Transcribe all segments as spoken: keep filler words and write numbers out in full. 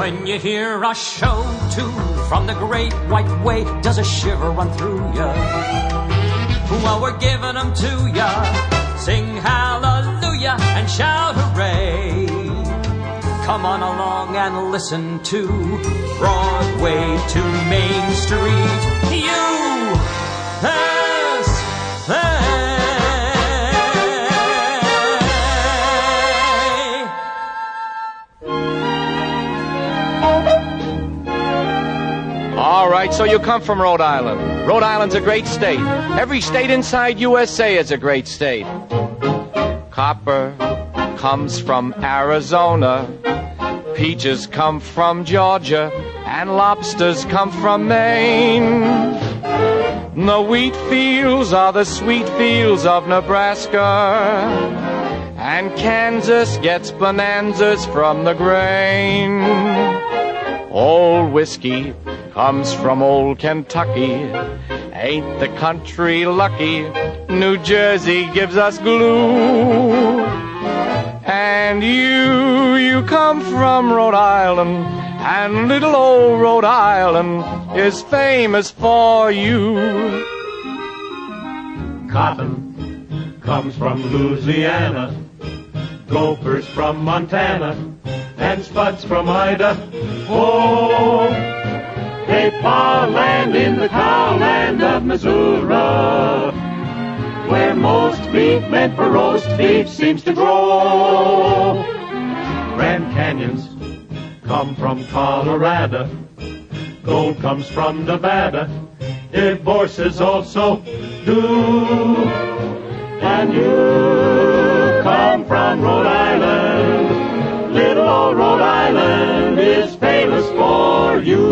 When you hear a show tune from the great white way, does a shiver run through ya? Well, we're giving them to ya. Sing hallelujah and shout hooray. Come on along and listen to Broadway to Main Street. U S A. All right, so you come from Rhode Island. Rhode Island's a great state. Every state inside U S A is a great state. Copper comes from Arizona. Peaches come from Georgia. And lobsters come from Maine. The wheat fields are the sweet fields of Nebraska. And Kansas gets bonanzas from the grain. Old whiskey comes from old Kentucky. Ain't the country lucky? New Jersey gives us glue. And you, you come from Rhode Island, and little old Rhode Island is famous for you. Cotton comes from Louisiana, gophers from Montana, and spuds from Idaho. They plow land in the cowland of Missouri, where most beef meant for roast beef seems to grow. Grand Canyons come from Colorado, gold comes from Nevada, divorces also do. And you come from Rhode Island, little old Rhode Island is famous for you.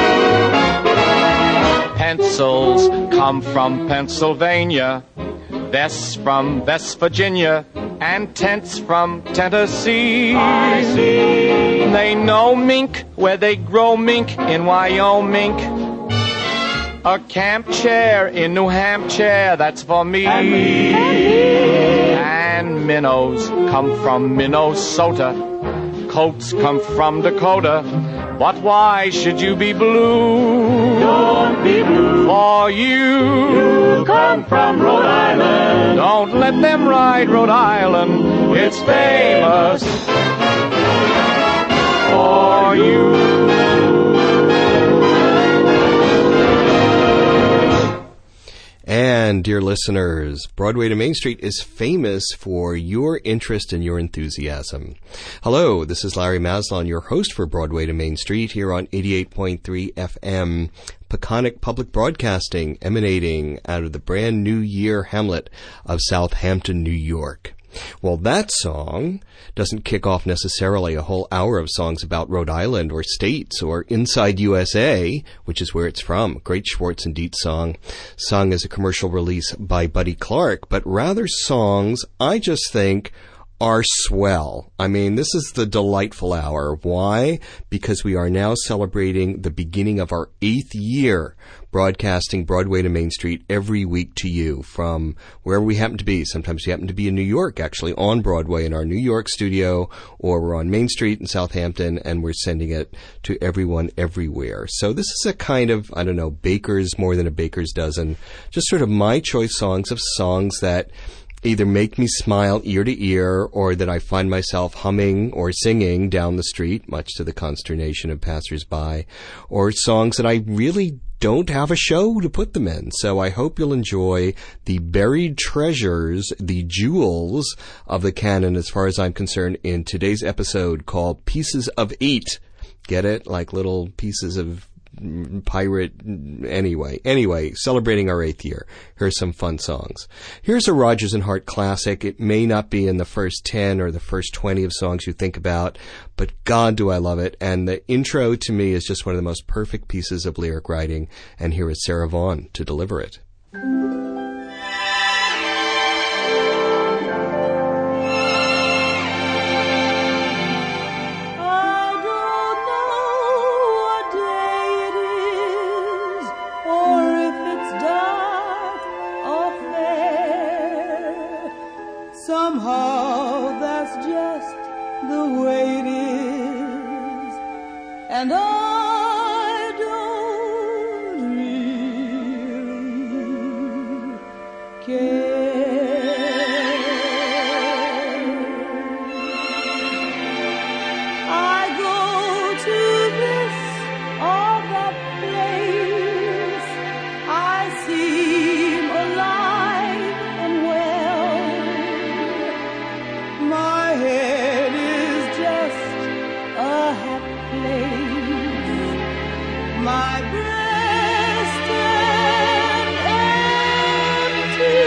Pencils come from Pennsylvania, vests from West Virginia, and tents from Tennessee. I see. They know mink where they grow mink in Wyoming. A camp chair in New Hampshire, that's for me. And me. And minnows come from Minnesota. Coats come from Dakota. But why should you be blue? Don't be blue. For you, you come from Rhode Island. Don't let them ride Rhode Island. It's famous for you. And, dear listeners, Broadway to Main Street is famous for your interest and your enthusiasm. Hello, this is Larry Maslon, your host for Broadway to Main Street here on eighty-eight point three F M, Peconic Public Broadcasting, emanating out of the brand new year hamlet of Southampton, New York. Well, that song doesn't kick off necessarily a whole hour of songs about Rhode Island or states or inside U S A, which is where it's from. Great Schwartz and Dietz song, sung as a commercial release by Buddy Clark, but rather songs I just think are swell. I mean, this is the delightful hour. Why? Because we are now celebrating the beginning of our eighth year broadcasting Broadway to Main Street every week to you from wherever we happen to be. Sometimes we happen to be in New York, actually on Broadway in our New York studio, or we're on Main Street in Southampton, and we're sending it to everyone everywhere. So this is a kind of, I don't know, baker's more than a baker's dozen, just sort of my choice songs of songs that either make me smile ear to ear or that I find myself humming or singing down the street, much to the consternation of passersby, or songs that I really don't have a show to put them in. So I hope you'll enjoy the buried treasures, the jewels of the canon as far as I'm concerned in today's episode called Pieces of Eight. Get it? Like little pieces of pirate. Anyway, anyway, celebrating our eighth year. Here's some fun songs. Here's a Rodgers and Hart classic. It may not be in the first ten or the first twenty of songs you think about, but God, do I love it. And the intro to me is just one of the most perfect pieces of lyric writing. And here is Sarah Vaughan to deliver it. Somehow that's just the way it is. and I don't really care. I go to this or that place, I seem alive and well. My head is just a happy place, my breast an empty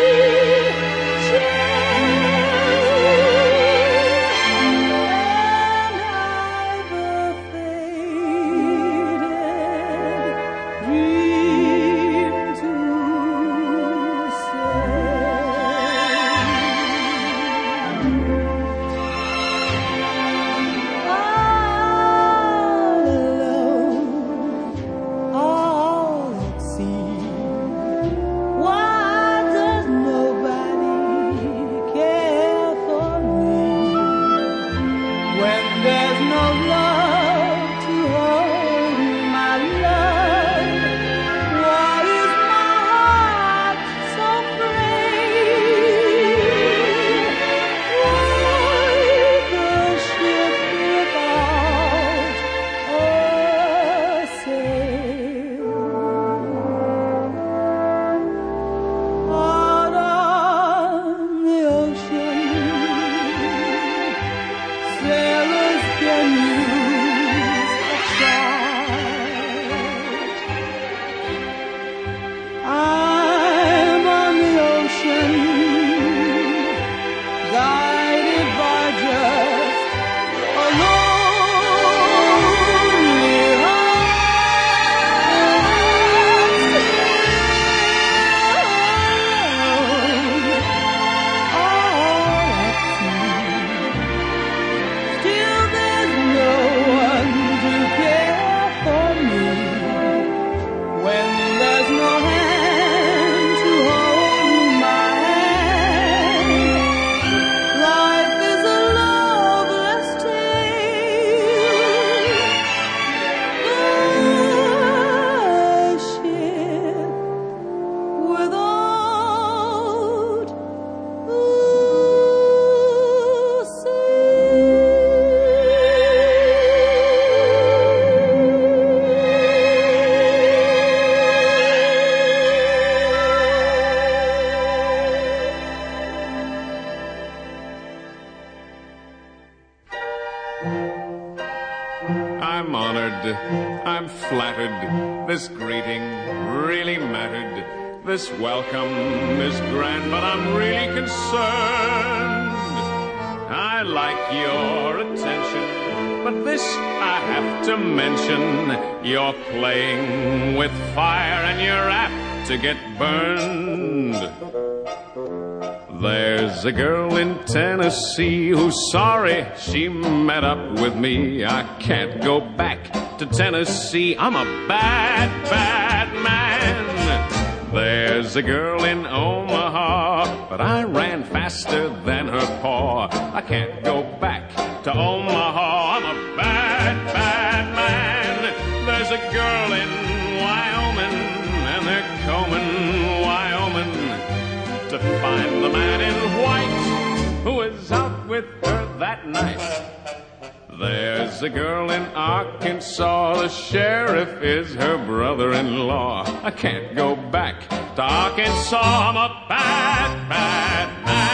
I'm honored, I'm flattered, this greeting really mattered. This welcome is grand, but I'm really concerned. I like your attention, but this I have to mention. You're playing with fire and you're apt to get burned. There's a girl in Tennessee who's sorry she met up with me. I can't go back to Tennessee. I'm a bad, bad man. There's a girl in Omaha, but I ran faster than her paw. I can't go back to Omaha. I'm a bad, bad man. There's a girl in Wyoming, and they're combing Wyoming to find the man in white who was out with her that night. There's a girl in Arkansas, the sheriff is her brother-in-law. I can't go back to Arkansas, I'm a bad, bad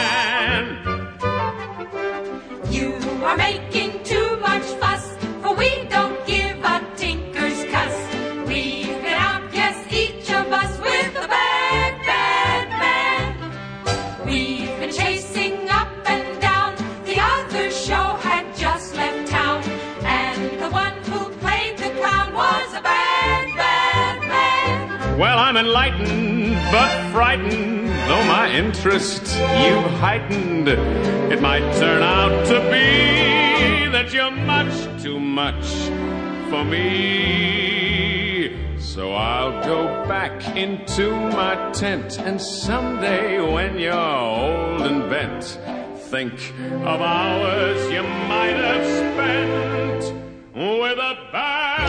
man. You are making too much fuss, for we don't give a tinker's cuss. We've been out, yes, each of us, with a bad, bad man. We've been chasing up and down, the other show had just left town, and the one who played the clown was a bad, bad man. Well, I'm enlightened, but frightened, though my interest you've heightened. It might turn out to be that you're much too much for me. So I'll go back into my tent, and someday when you're old and bent, think of hours you might have spent with a bad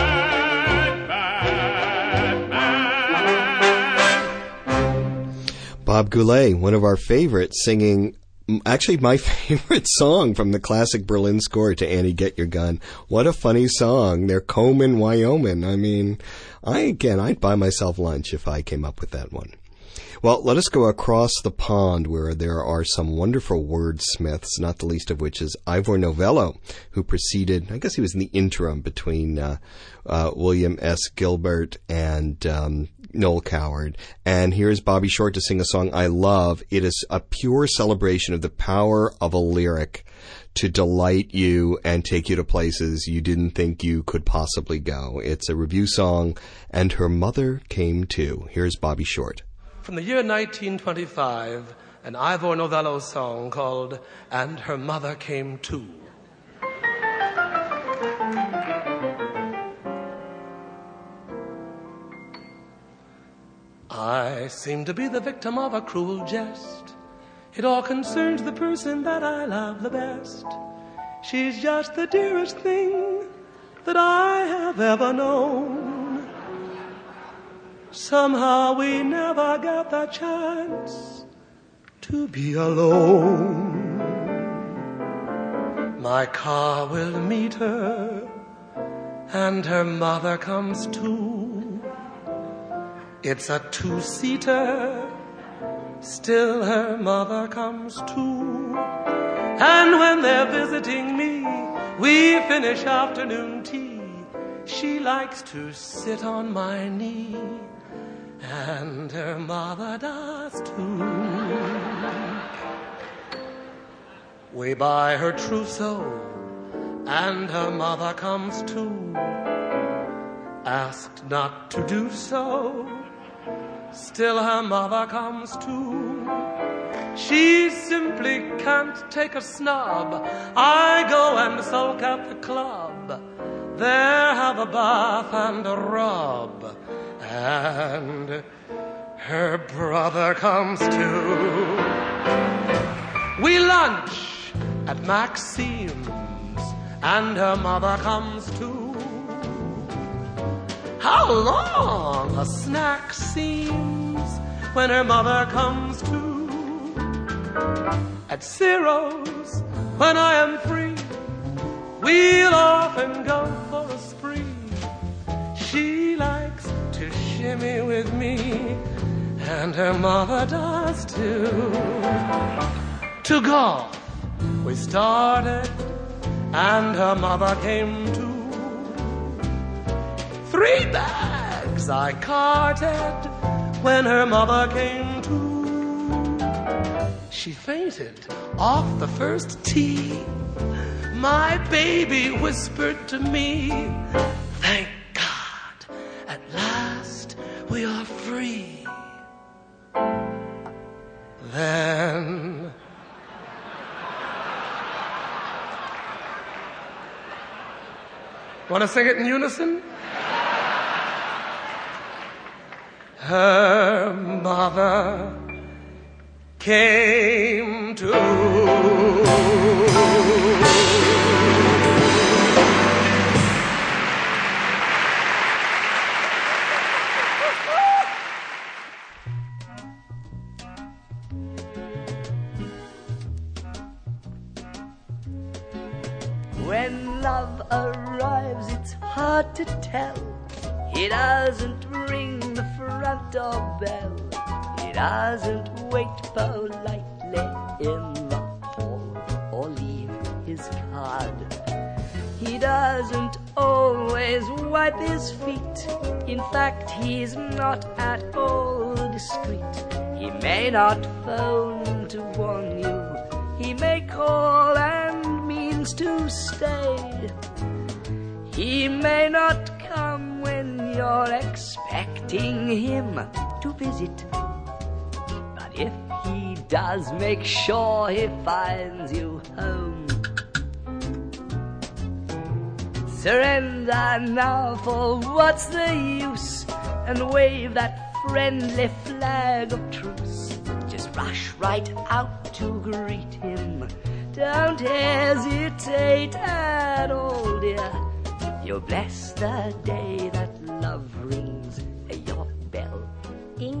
Bob Goulet, one of our favorites, singing actually my favorite song from the classic Berlin score to Annie Get Your Gun. What a funny song. They're Coleman, Wyoming. I mean, I again, I'd buy myself lunch if I came up with that one. Well, let us go across the pond where there are some wonderful wordsmiths, not the least of which is Ivor Novello, who preceded, I guess he was in the interim between uh, uh, William S. Gilbert and um, Noel Coward. And here's Bobby Short to sing a song I love. It is a pure celebration of the power of a lyric to delight you and take you to places you didn't think you could possibly go. It's a review song, And Her Mother Came Too. Here's Bobby Short. From the year nineteen twenty-five, an Ivor Novello song called And Her Mother Came Too. I seem to be the victim of a cruel jest. It all concerns the person that I love the best. She's just the dearest thing that I have ever known. Somehow we never get the chance to be alone. My car will meet her, and her mother comes too. It's a two-seater, still her mother comes too. And when they're visiting me, we finish afternoon tea. She likes to sit on my knee, and her mother does too. We buy her trousseau, and her mother comes too. Asked not to do so, still her mother comes too. She simply can't take a snub. I go and sulk at the club. There have a bath and a rub, and her brother comes too. We lunch at Maxime's, and her mother comes too. How long a snack seems when her mother comes too. At Ciro's, when I am free, we'll often go for a spree. She likes to shimmy with me, and her mother does too. To golf we started, and her mother came too. Three bags I carted when her mother came too. She fainted off the first tee. My baby whispered to me, thank God, at last we are free. Then want to sing it in unison? Her mother came to. When love arrives, it's hard to tell. He doesn't ring the front door bell. He doesn't wait politely in the hall or leave his card. He doesn't always wipe his feet. In fact, he's not at all discreet. He may not phone to warn you. He may call and means to stay. He may not come when you're expecting him to visit. But if he does, make sure he finds you home. Surrender now, for what's the use? And wave that friendly flag of truce. Just rush right out to greet him. Don't hesitate at all, dear. You'll bless the day that love rings your bell. Ding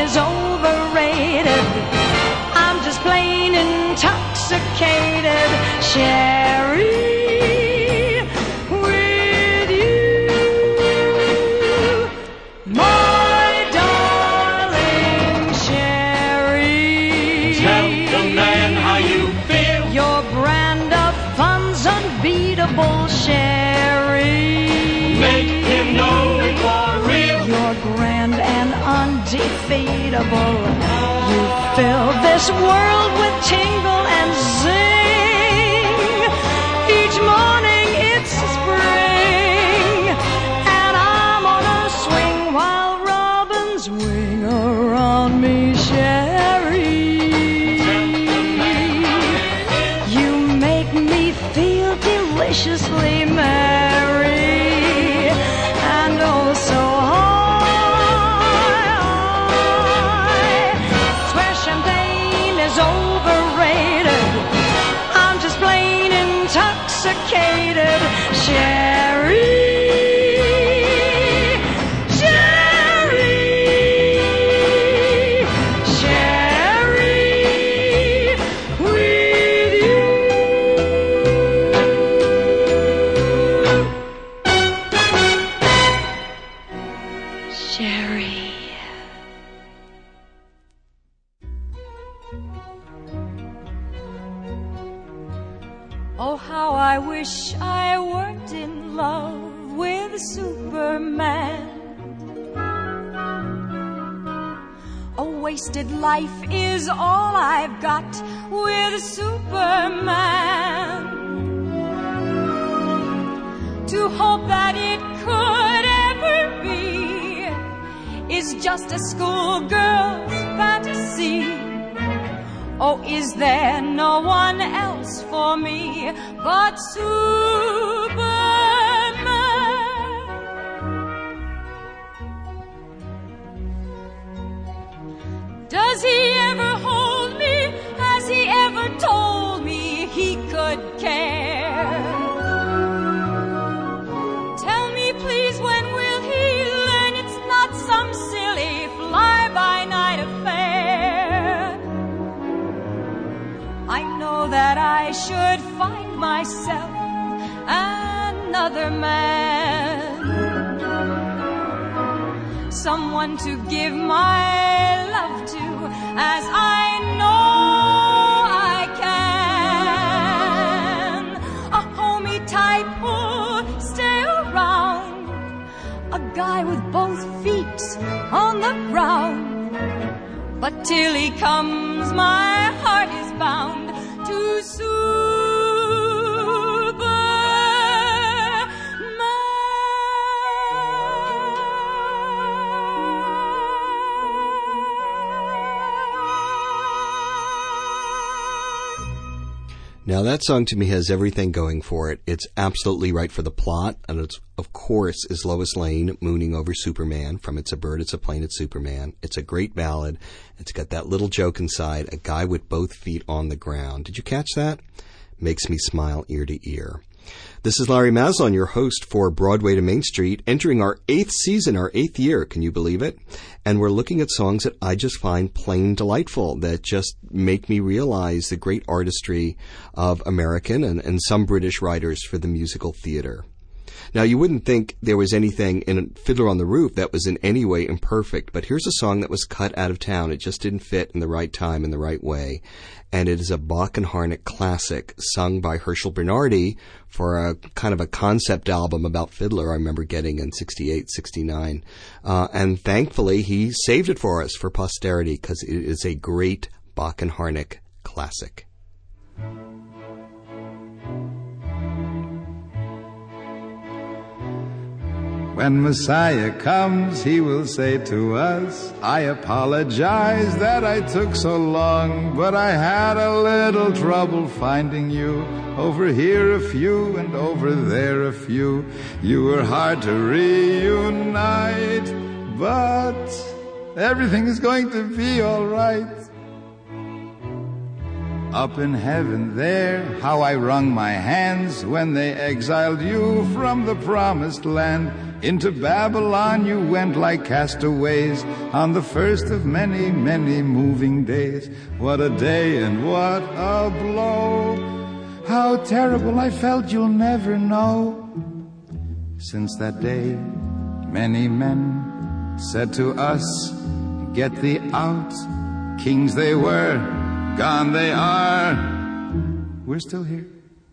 is overrated. I'm just plain intoxicated, Sherry. Sherry, make him know it for real. You're grand and undefeatable. You fill this world with tingle and zing. Each morning it's spring, and I'm on a swing while robins wing around me, Sherry. You make me feel deliciously merry, and oh so high. Swear champagne is overrated. I'm just plain intoxicated, Sherry. Oh, how I wish I weren't in love with Superman. A wasted life is all I've got with Superman. To hope that it could ever be is just a schoolgirl's fantasy. Oh, is there no one else for me but Superman? Does he ever hold me? Has he ever told me he could care? Tell me please, when will he learn it's not some silly fly-by-night affair? I know that I should find myself another man, someone to give my love to, as I know I can. A homey type who'll stay around, a guy with both feet on the ground. But till he comes, my heart is bound to Superman. Now that song to me has everything going for it. It's absolutely right for the plot, and it's, of course, is Lois Lane mooning over Superman from It's a Bird, It's a Plane, It's Superman. It's a great ballad. It's got that little joke inside, a guy with both feet on the ground. Did you catch that? Makes me smile ear to ear. This is Larry Maslon, your host for Broadway to Main Street, entering our eighth season, our eighth year. Can you believe it? And we're looking at songs that I just find plain delightful, that just make me realize the great artistry of American and, and some British writers for the musical theater. Now, you wouldn't think there was anything in Fiddler on the Roof that was in any way imperfect, but here's a song that was cut out of town. It just didn't fit in the right time, in the right way. And it is a Bach and Harnick classic sung by Herschel Bernardi for a kind of a concept album about Fiddler I remember getting in sixty-eight, sixty-nine. Uh, and thankfully, he saved it for us for posterity because it is a great Bach and Harnick classic. When Messiah comes, he will say to us, I apologize that I took so long, but I had a little trouble finding you. Over here a few and over there a few. You were hard to reunite, but everything is going to be all right. Up in heaven there, how I wrung my hands when they exiled you from the promised land. Into Babylon you went like castaways on the first of many, many moving days. What a day and what a blow. How terrible I felt you'll never know. Since that day, many men said to us, get thee out. Kings they were, gone they are. We're still here.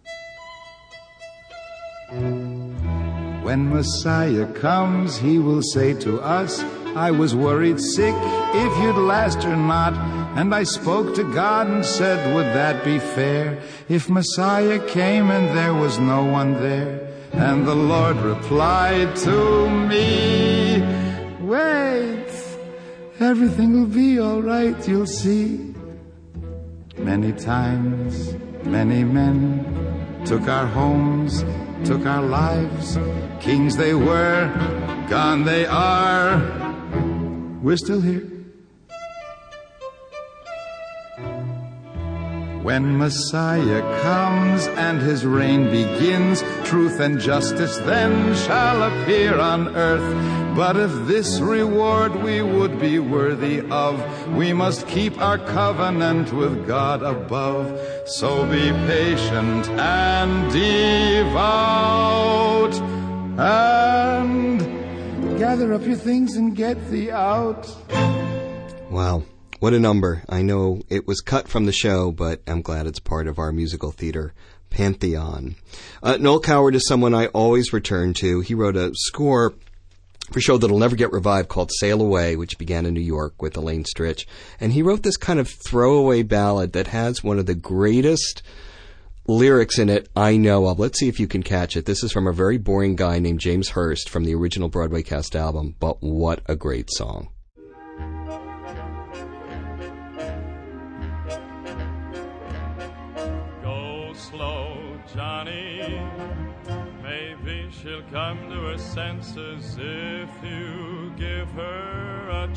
When Messiah comes, he will say to us, I was worried sick if you'd last or not. And I spoke to God and said, would that be fair? If Messiah came and there was no one there? And the Lord replied to me, wait, everything will be all right, you'll see. Many times, many men took our homes, took our lives. Kings they were, gone they are. We're still here. When Messiah comes and his reign begins, truth and justice then shall appear on earth. But if this reward we would be worthy of, we must keep our covenant with God above. So be patient and devout, and gather up your things and get thee out. Wow. What a number. I know it was cut from the show, but I'm glad it's part of our musical theater pantheon. Uh, Noel Coward is someone I always return to. He wrote a score for a show that'll never get revived called Sail Away, which began in New York with Elaine Stritch. And he wrote this kind of throwaway ballad that has one of the greatest lyrics in it I know of. Let's see if you can catch it. This is from a very boring guy named James Hurst from the original Broadway cast album, but what a great song. Johnny, maybe she'll come to her senses if you give her a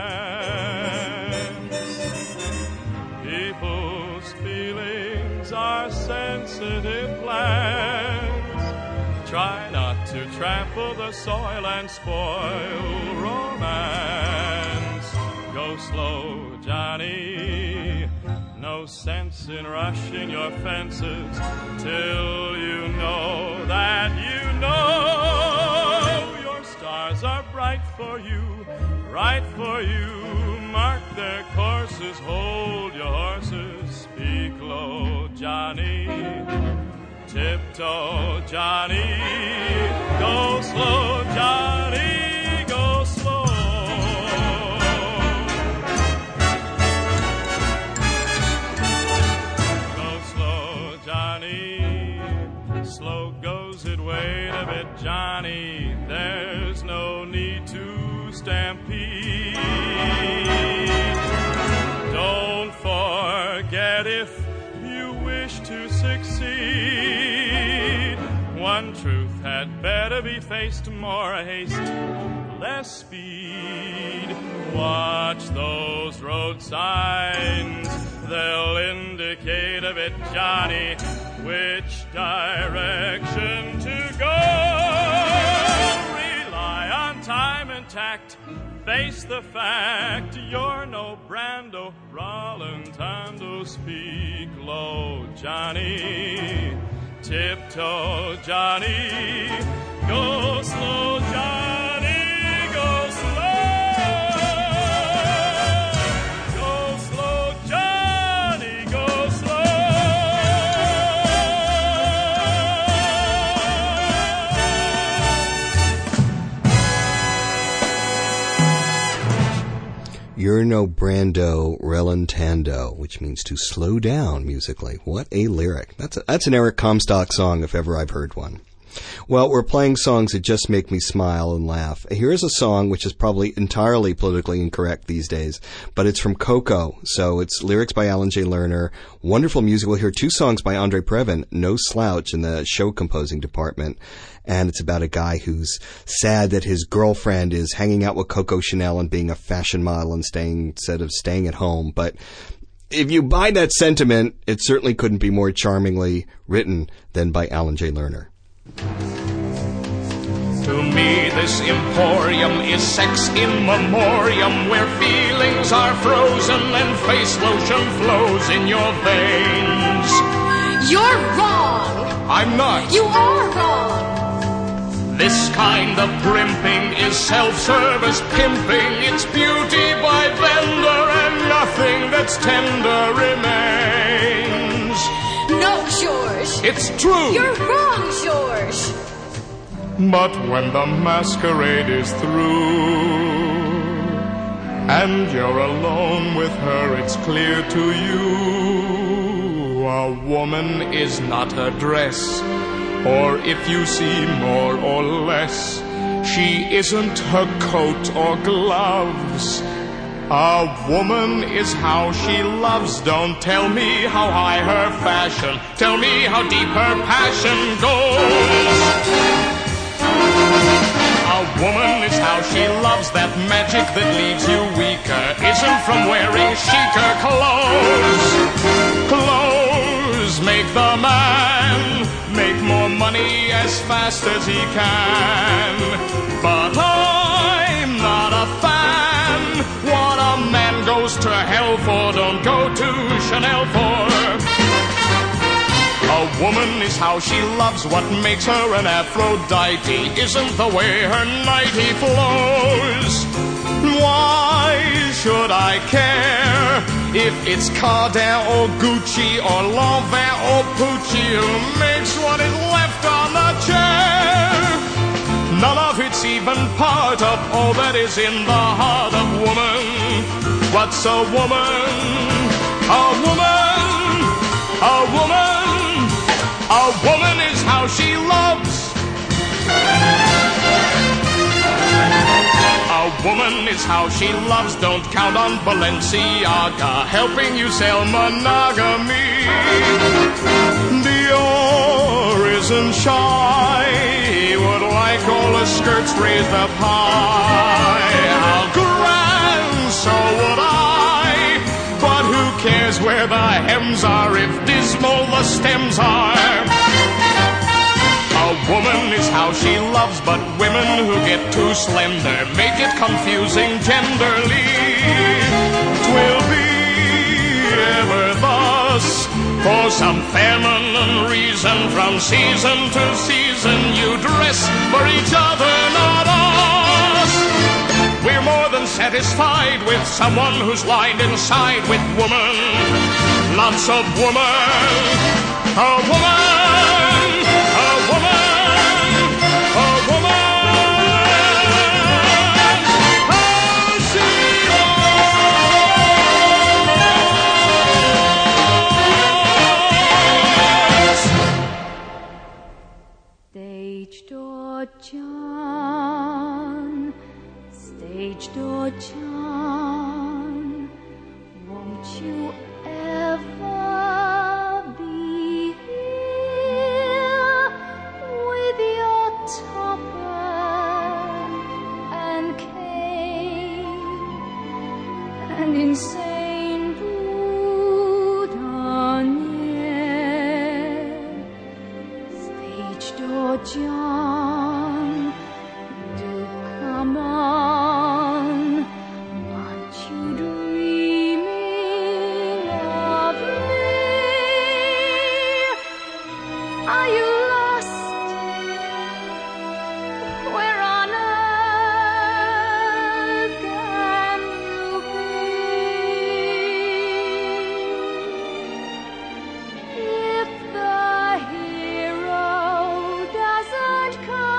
chance. People's feelings are sensitive plants. Try not to trample the soil and spoil romance. Go slow, Johnny. No sense in rushing your fences till you know that you know your stars are bright for you, right for you. Mark their courses, hold your horses, speak low, Johnny. Tiptoe, Johnny. Go slow, Johnny. Go slow. Slow goes it, wait a bit, Johnny. There's no need to stampede. Don't forget if you wish to succeed. One truth had better be faced, more haste, less speed. Watch those road signs, they'll indicate a bit, Johnny, which direction to go. Rely on time and tact, face the fact, you're no Brando, Rollintando. Speak low, Johnny. Tiptoe, Johnny. Go slow, Johnny. Go slow. Go slow, Johnny. Go slow. You're no Brando, Relantando, which means to slow down musically. What a lyric. That's a, that's an Eric Comstock song if ever I've heard one. Well, we're playing songs that just make me smile and laugh. Here's a song which is probably entirely politically incorrect these days, but it's from Coco. So it's lyrics by Alan J. Lerner. Wonderful music. We'll hear two songs by Andre Previn, no slouch in the show composing department. And it's about a guy who's sad that his girlfriend is hanging out with Coco Chanel and being a fashion model and staying, instead of staying at home. But if you buy that sentiment, it certainly couldn't be more charmingly written than by Alan J. Lerner. To me, this emporium is sex in memoriam, where feelings are frozen and face lotion flows in your veins. You're wrong. I'm not. You are wrong. This kind of primping is self-service pimping. It's beauty by vendor, and nothing that's tender remains. No, George. It's true. You're wrong, George. But when the masquerade is through and you're alone with her, it's clear to you a woman is not her dress, or if you see more or less, she isn't her coat or gloves. A woman is how she loves. Don't tell me how high her fashion, tell me how deep her passion goes. A woman is how she loves. That magic that leaves you weaker isn't from wearing chicer clothes. Clothes make the man make more money as fast as he can. But I'm not a fan. What a man goes to hell for, don't go to Chanel for. A woman is how she loves. What makes her an Aphrodite isn't the way her nightie flows. Why should I care if it's Cardin or Gucci or Lanvin or Pucci? Who makes what is left on the chair? None of it's even part of all that is in the heart of woman. What's a woman? A woman, a woman. A woman is how she loves. A woman is how she loves. Don't count on Balenciaga helping you sell monogamy. Dior isn't shy. He would like all the skirts raised up high. How grand, so would I. But who cares where the hems are if dismal the stems are? A woman is how she loves, but women who get too slender make it confusing genderly. 'Twill be ever thus, for some feminine reason. From season to season you dress for each other, not us. We're more than satisfied with someone who's lined inside with woman. Lots of woman. A woman. A woman. A woman. How she loves. Stage door John, stage door John, won't you ever be here with your topper and cane and insane boutonniere? Stage door John, do come on. Aren't you dreaming of me? Are you lost? Where on earth can you be? If the hero doesn't come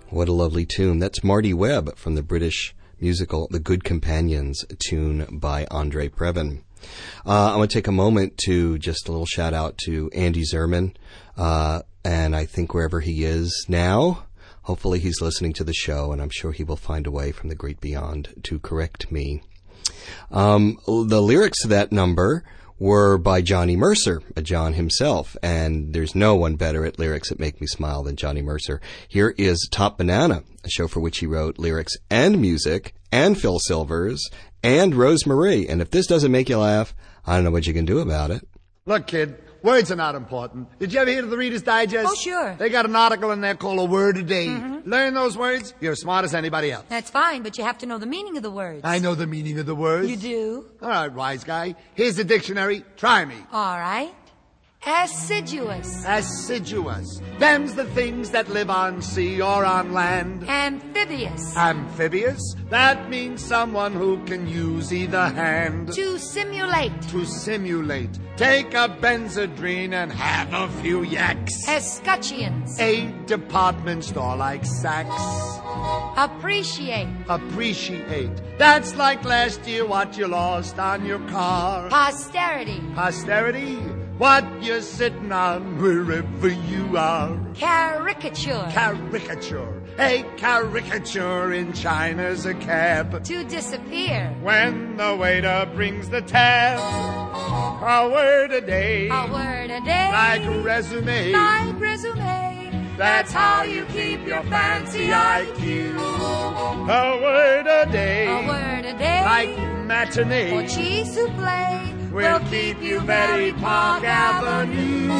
What a lovely tune. That's Marty Webb from the British musical The Good Companions, a tune by Andre Previn. Uh, I want to take a moment to just a little shout out to Andy Zerman, uh, and I think wherever he is now, hopefully he's listening to the show, and I'm sure he will find a way from the great beyond to correct me. Um, the lyrics to that number were by Johnny Mercer, a John himself, and there's no one better at lyrics that make me smile than Johnny Mercer. Here is Top Banana, a show for which he wrote lyrics and music, and Phil Silvers, and Rose Marie. And if this doesn't make you laugh, I don't know what you can do about it. Look, kid, words are not important. Did you ever hear of the Reader's Digest? Oh, sure. They got an article in there called A Word a Day. Mm-hmm. Learn those words, you're as smart as anybody else. That's fine, but you have to know the meaning of the words. I know the meaning of the words. You do? All right, wise guy. Here's the dictionary. Try me. All right. Assiduous. Assiduous. Them's the things that live on sea or on land. Amphibious. Amphibious. That means someone who can use either hand. To simulate. To simulate. Take a Benzedrine and have a few yaks. Escutcheons. A department store like Saks. Appreciate. Appreciate. That's like last year what you lost on your car. Posterity. Posterity. What you're sitting on wherever you are. Caricature. Caricature. A caricature in China's a cab. To disappear. When the waiter brings the tab. A word a day. A word a day. Like resume. Like resume. That's how you keep your fancy I Q. A word a day. A word a day. Like matinee. Or cheese souffle. We'll keep you Betty Park Avenue.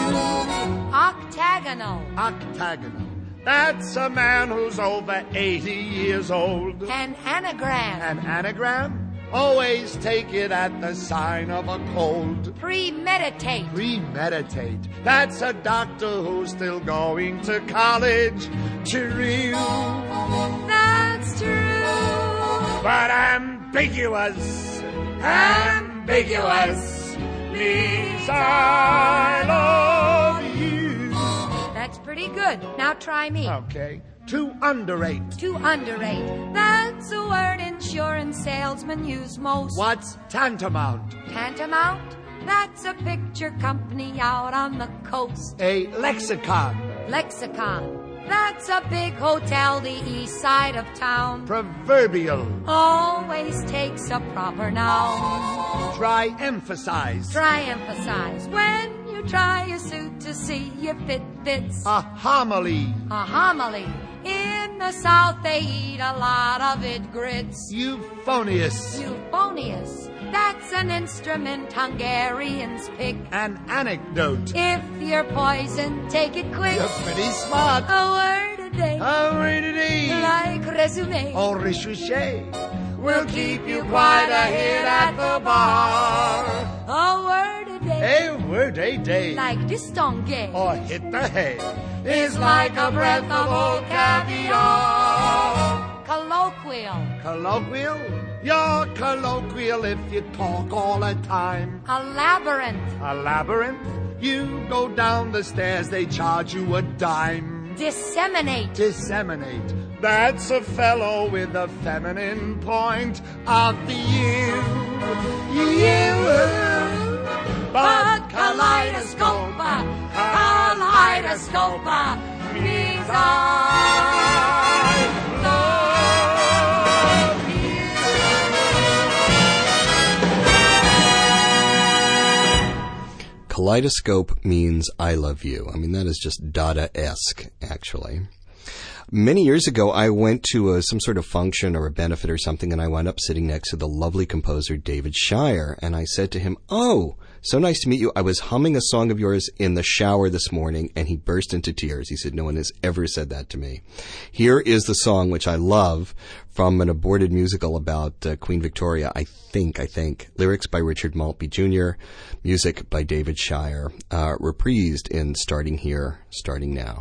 Octagonal. Octagonal. That's a man who's over eighty years old. An anagram. An anagram? Always take it at the sign of a cold. Premeditate. Premeditate. That's a doctor who's still going to college. True. That's true. But ambiguous. Ambiguous means I love you. That's pretty good. Now try me. Okay. To underrate. To underrate. That's a word insurance salesmen use most. What's tantamount? Tantamount? That's a picture company out on the coast. A lexicon. Lexicon. That's a big hotel the east side of town. Proverbial. Always takes a proper noun. Try emphasize. Try emphasize. When you try a suit to see if it fits. A homily. A homily. In the South they eat a lot of it grits. Euphonious. Euphonious. That's an instrument Hungarians pick. An anecdote. If you're poisoned, take it quick. You're pretty smart. A word a day. A word a day. Like resume. Or recherche. We'll keep you quite a hit at the bar. A word a day. A word a day. Like distingue. Or hit the head. Is like a breath of old caviar. Colloquial. Colloquial? You're colloquial if you talk all the time. A labyrinth. A labyrinth? You go down the stairs, they charge you a dime. Disseminate. Disseminate. That's a fellow with a feminine point of view. You. But kaleidoscope, kaleidoscope means I love you. Kaleidoscope means I love you. I mean, that is just Dada-esque, actually. Many years ago, I went to a, some sort of function or a benefit or something, and I wound up sitting next to the lovely composer David Shire, and I said to him, "Oh, so nice to meet you. I was humming a song of yours in the shower this morning," and he burst into tears. He said, "No one has ever said that to me." Here is the song, which I love, from an aborted musical about uh, Queen Victoria, I think, I think. Lyrics by Richard Maltby Junior, music by David Shire, uh, reprised in Starting Here, Starting Now.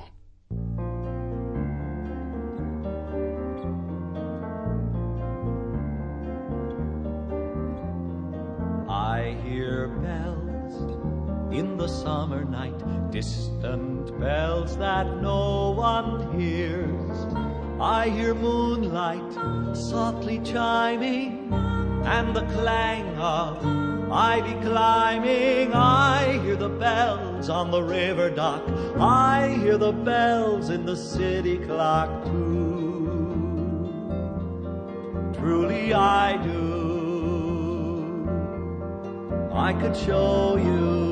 I hear bells in the summer night, distant bells that no one hears. I hear moonlight softly chiming, and the clang of ivy climbing. I hear the bells on the river dock. I hear the bells in the city clock too. Truly I do. I could show you.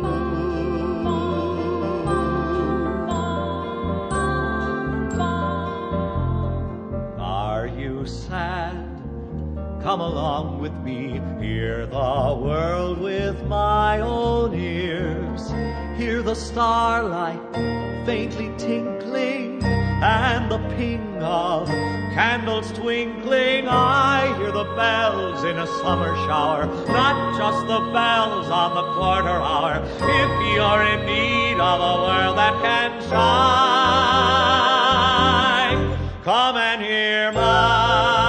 Are you sad? Come along with me, hear the world with my own ears. Hear the starlight faintly tinkling, and the ping of candles twinkling. I hear the bells in a summer shower, not just the bells on the quarter hour. If you're in need of a world that can shine, come and hear mine.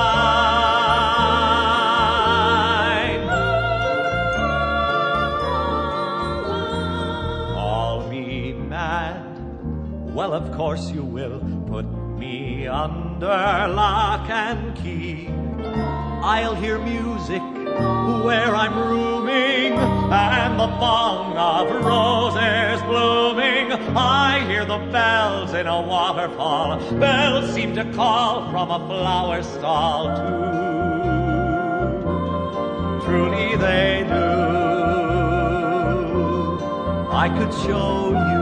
Well, of course you will put me under lock and key. I'll hear music where I'm rooming, and the bong of roses blooming. I hear the bells in a waterfall. Bells seem to call from a flower stall too. Truly they do. I could show you.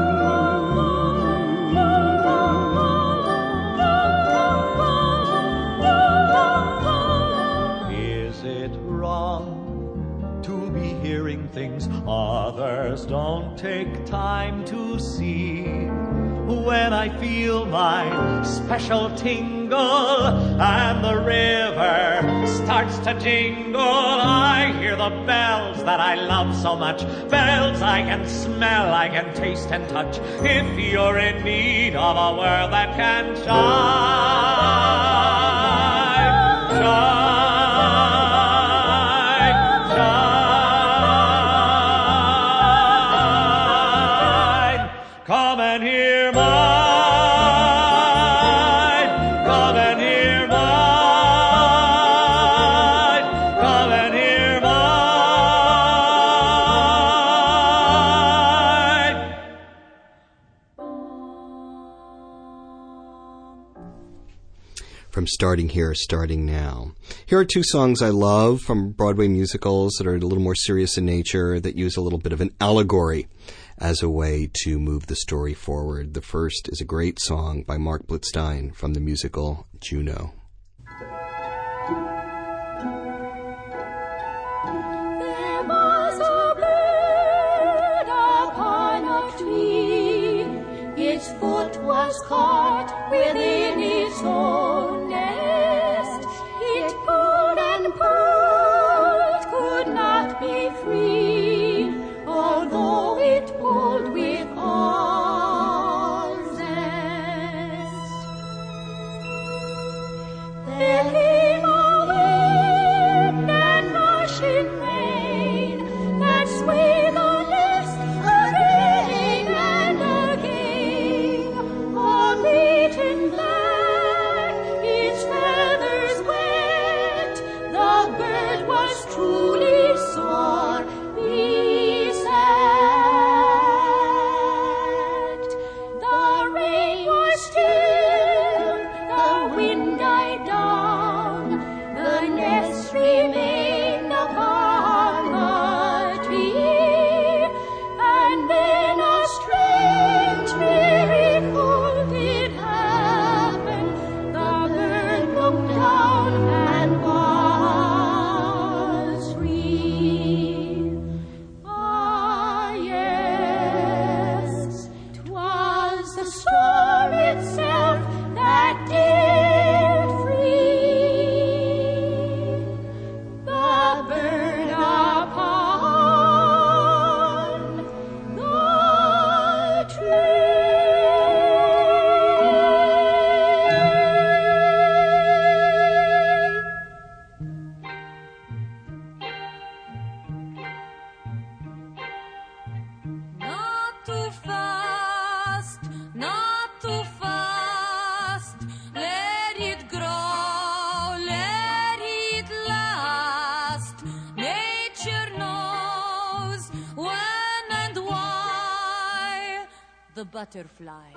Hearing things others don't take time to see. When I feel my special tingle and the river starts to jingle, I hear the bells that I love so much. Bells I can smell, I can taste and touch. If you're in need of a world that can shine, shine. Come and hear mine, come and hear mine, come and hear mine. From Starting Here, Starting Now. Here are two songs I love from Broadway musicals that are a little more serious in nature, that use a little bit of an allegory as a way to move the story forward. The first is a great song by Mark Blitzstein from the musical Juno. There was a bird upon a tree. Its foot was caught within its own nest. It pulled and pulled, could not be free, although it pulled with all zest. There came a wind and rushing rain that swayed the nest again and again. A beaten butterfly.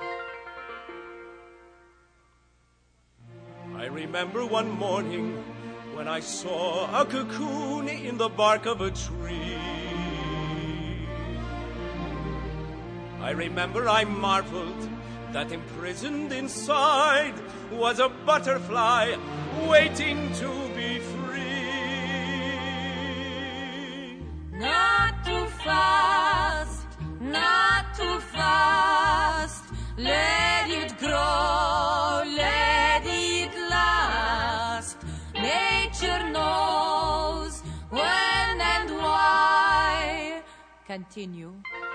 I remember one morning when I saw a cocoon in the bark of a tree. I remember I marveled that imprisoned inside was a butterfly waiting to be free. Not too fast, not too fast. Let it grow, let it last. Nature knows when and why. Continue.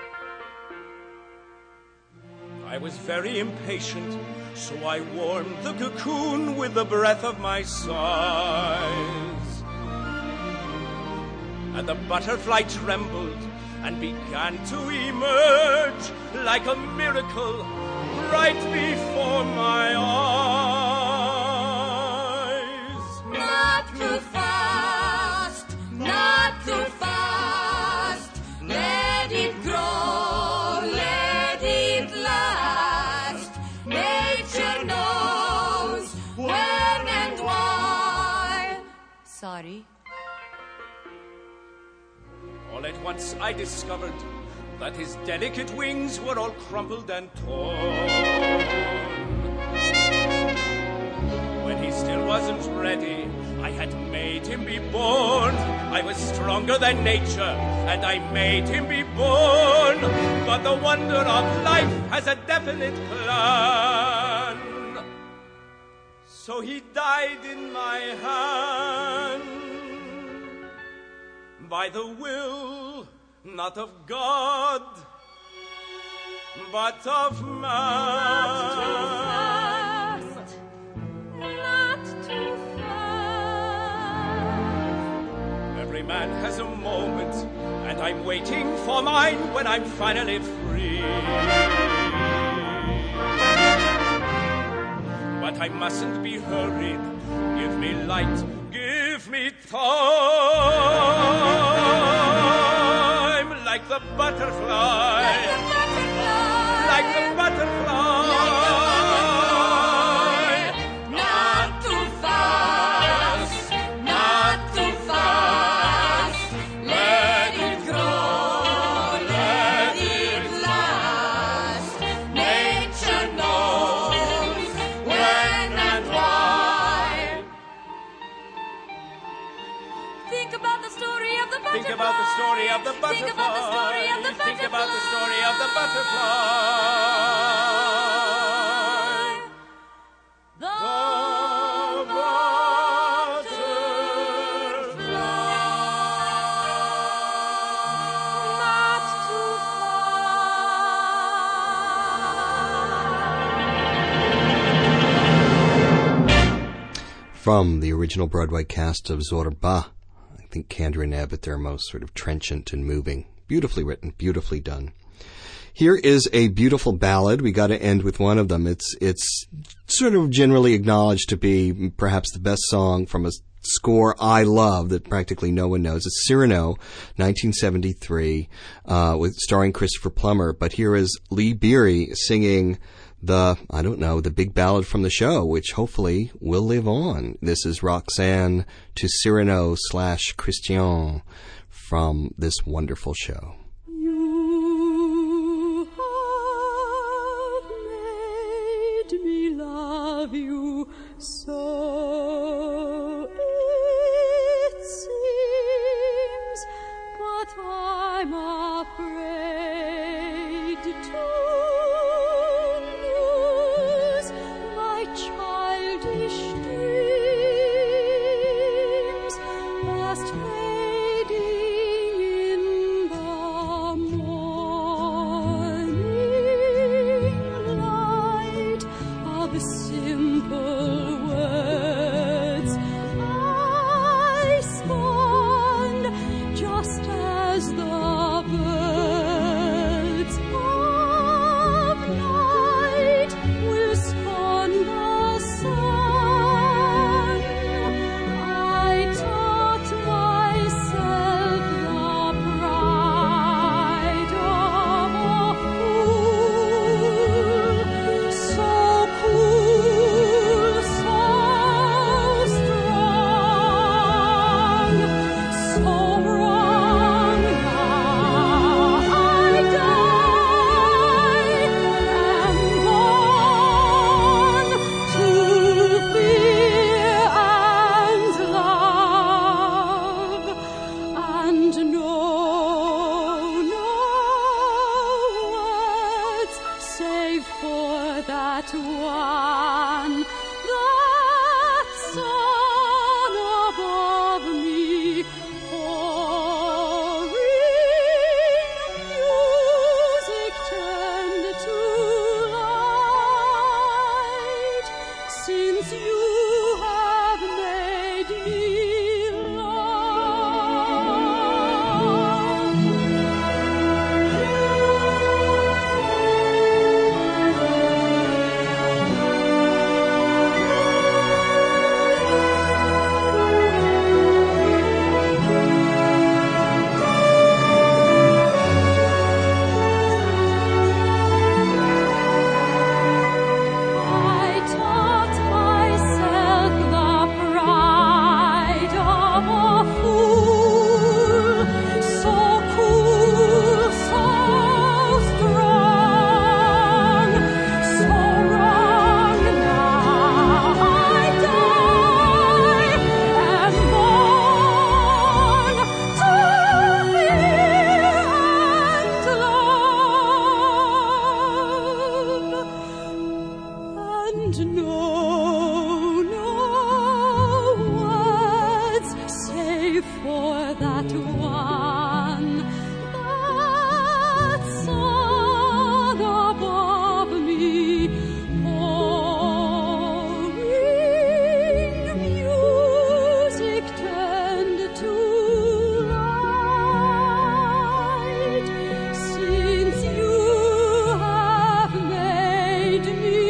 I was very impatient, so I warmed the cocoon with the breath of my sighs. And the butterfly trembled and began to emerge like a miracle right before my eyes. Not too fast, not too fast. Let it grow, let it last. Nature knows when and why. Sorry. All at once I discovered that his delicate wings were all crumpled and torn. When he still wasn't ready, I had made him be born. I was stronger than nature, and I made him be born. But the wonder of life has a definite plan. So he died in my hand by the will not of God, but of man. Not too fast, not too fast. Every man has a moment, and I'm waiting for mine when I'm finally free. But I mustn't be hurried. Give me light, give me time. Like the butterfly, like the butterfly, like the butterfly. Not too fast, not too fast. Let it grow, let it last. Nature knows when and why. Think about the story of the butterfly. Think about the story of the butterfly. Think about the story of the butterfly. Think about the story of the butterfly. The butterfly. Not too From the original Broadway cast of Zorba, I think Kander and Abbott are most sort of trenchant and moving. Beautifully written, beautifully done. Here is a beautiful ballad. We got to end with one of them. It's it's sort of generally acknowledged to be perhaps the best song from a score I love that practically no one knows. It's Cyrano, nineteen seventy-three, uh, with starring Christopher Plummer. But here is Lee Beery singing the, I don't know, the big ballad from the show, which hopefully will live on. This is Roxanne to Cyrano slash Christian from this wonderful show. You have made me love you so, it seems, but I'm afraid to lose my childish dreams, fast fading in the morning light of simple words you have made me I taught myself the pride of a fool, so cool, so strong, so wrong. Now I die and born to fear and love. And no, no words save for that one, that sun above me, pouring music turned to light, since you have made me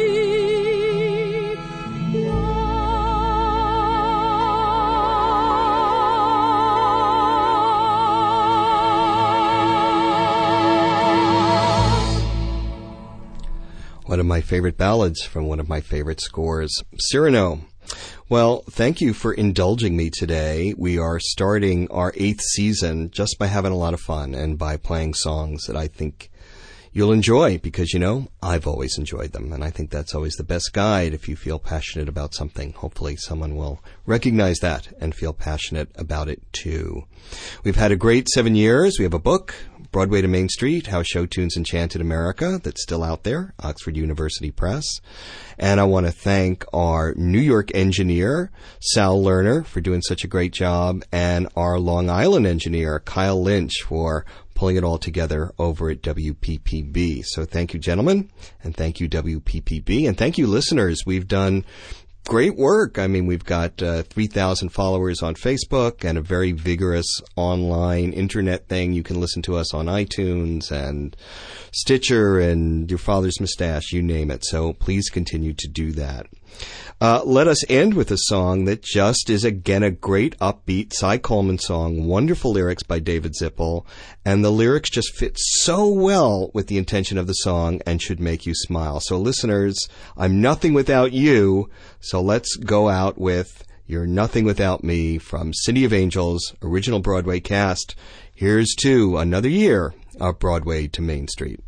One of my favorite ballads from one of my favorite scores, Cyrano. Well, thank you for indulging me today. We are starting our eighth season just by having a lot of fun and by playing songs that I think you'll enjoy because, you know, I've always enjoyed them. And I think that's always the best guide if you feel passionate about something. Hopefully someone will recognize that and feel passionate about it too. We've had a great seven years. We have a book, Broadway to Main Street, How Show Tunes Enchanted America, that's still out there, Oxford University Press. And I want to thank our New York engineer, Sal Lerner, for doing such a great job, and our Long Island engineer, Kyle Lynch, for pulling it all together over at W P P B. So thank you, gentlemen, and thank you, W P P B, and thank you, listeners. We've done great work. I mean, we've got uh, three thousand followers on Facebook and a very vigorous online internet thing. You can listen to us on iTunes and Stitcher and Your Father's Mustache, you name it. So please continue to do that. Uh, let us end with a song that just is, again, a great upbeat Cy Coleman song, wonderful lyrics by David Zippel, and the lyrics just fit so well with the intention of the song and should make you smile. So listeners, I'm nothing without you, so let's go out with You're Nothing Without Me from City of Angels, original Broadway cast. Here's to another year of Broadway to Main Street.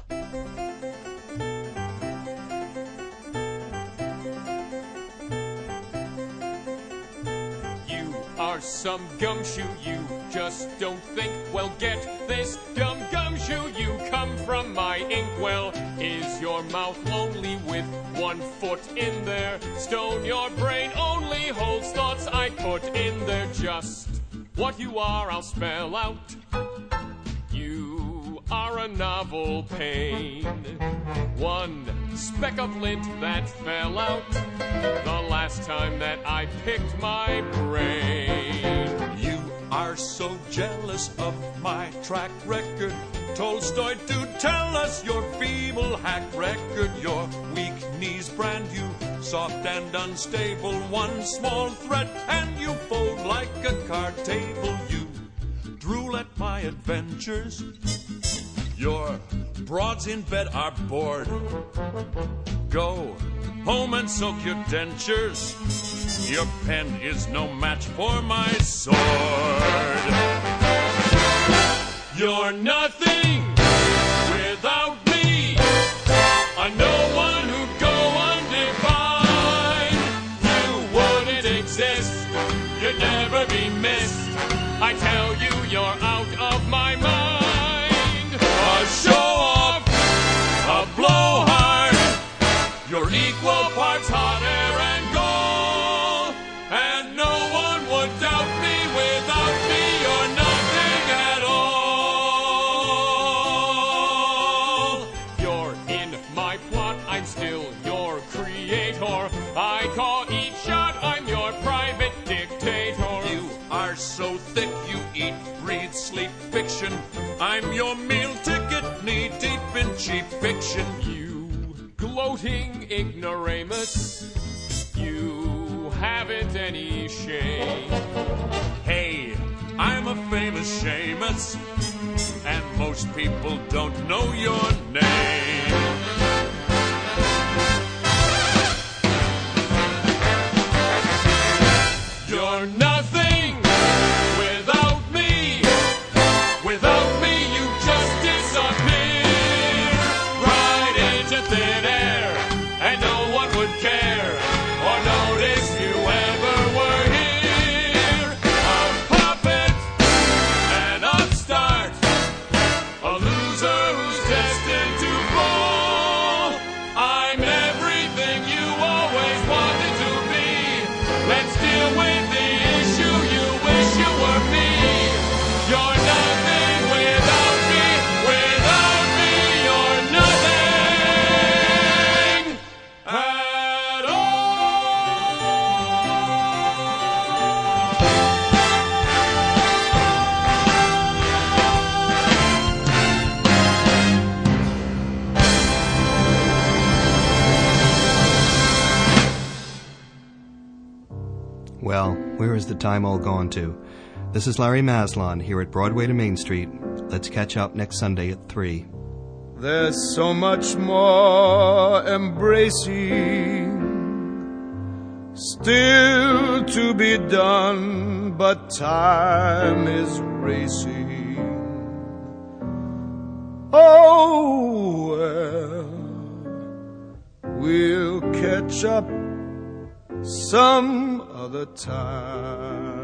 Some gumshoe, you just don't think. Well, get this gum gumshoe, you come from my inkwell. Is your mouth lonely with one foot in there? Stone, your brain only holds thoughts I put in there. Just what you are, I'll spell out. You are a novel pain, one speck of lint that fell out the last time that I picked my brain. You are so jealous of my track record. Tolstoy do tell us your feeble hack record. Your weak knees brand you soft and unstable. One small threat and you fold like a card table. You drool at my adventures. Your broads in bed are bored. Go home and soak your dentures. Your pen is no match for my sword. You're nothing without me. I know one who'd go undefined. You wouldn't exist. You'd never be missed. I tell you, you're out of my mind. A show off, a blowhard. You're equal parts hot air and gold, and no one would doubt me. Without me, you're nothing at all. You're in my plot, I'm still your creator. I call I'm your meal ticket, knee-deep in cheap fiction. You gloating ignoramus, you haven't any shame. Hey, I'm a famous Seamus, and most people don't know your name. You're nothing without me. Without me, you just disappear right into thin air, and no one would care or notice you ever were here. A puppet, an upstart, a loser who's destined to fall. I'm everything you always wanted to be. Let's deal with the issue you wish you were me. You're nothing without me. Without me, you're nothing at Well, where is the time all gone to? This is Larry Maslon here at Broadway to Main Street. Let's catch up next Sunday at three. There's so much more embracing still to be done, but time is racing. Oh, well, we'll catch up some other time.